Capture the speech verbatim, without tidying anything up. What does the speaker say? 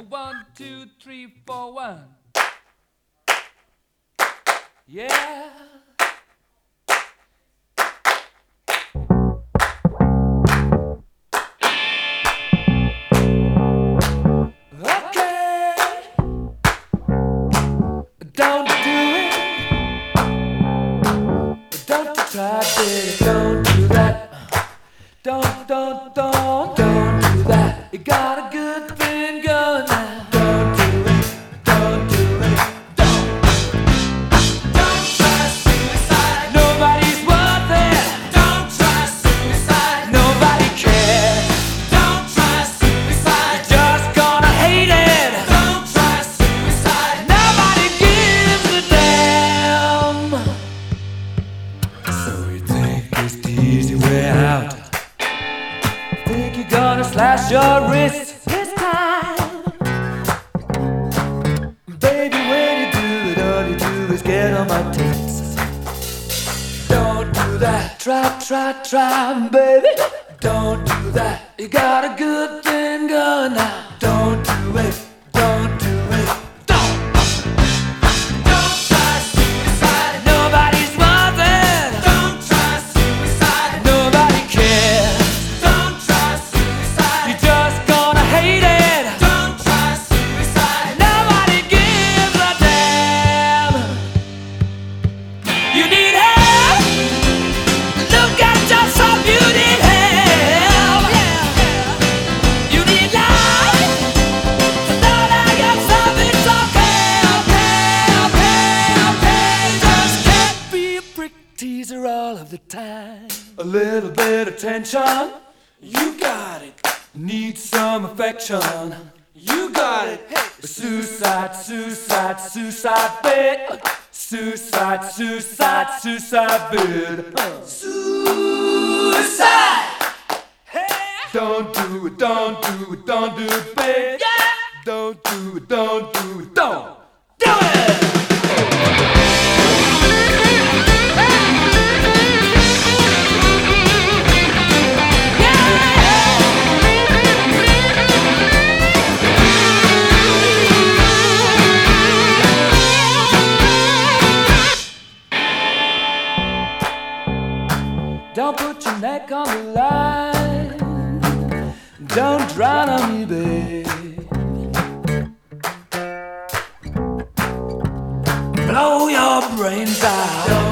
One, two, three, four, one. Yeah. Okay. Don't do it. Don't try, baby. Don't do that. Don't, don't, don't, don't do that. You got a good thing going now. Don't do it. Don't do it. Don't. Don't try suicide. Nobody's worth it. Don't try suicide. Nobody cares. Don't try suicide. You're just gonna hate it. Don't try suicide. Nobody gives a damn. So you think it's the easy way out? Think you're gonna slash your wrist this time? Baby, when you do it, all you do is get on my tits. Don't do that. Try, try, try, baby. Don't do that. You got a good thing going now. Don't do it. Don't do it. Don't. Don't try suicide. Nobody's worth it. Don't try suicide. Nobody cares. Don't try suicide. You're just gonna hate it. Don't try suicide. Nobody gives a damn. You need help. Look at yourself. You need help. You need life. Know that yourself. It's okay, okay, okay, okay. Just can't be a prick teaser all of the time. A little bit of tension. You got it. Need some affection. You got it. Hey. Suicide, suicide, suicide bit. Suicide, suicide, suicide bit. Suicide. Hey. Don't do it, don't do it, don't do it, babe. Yeah. Don't do it, don't do it, don't do it. Don't put your neck on the line. Don't drown on me, babe. Blow your brains out.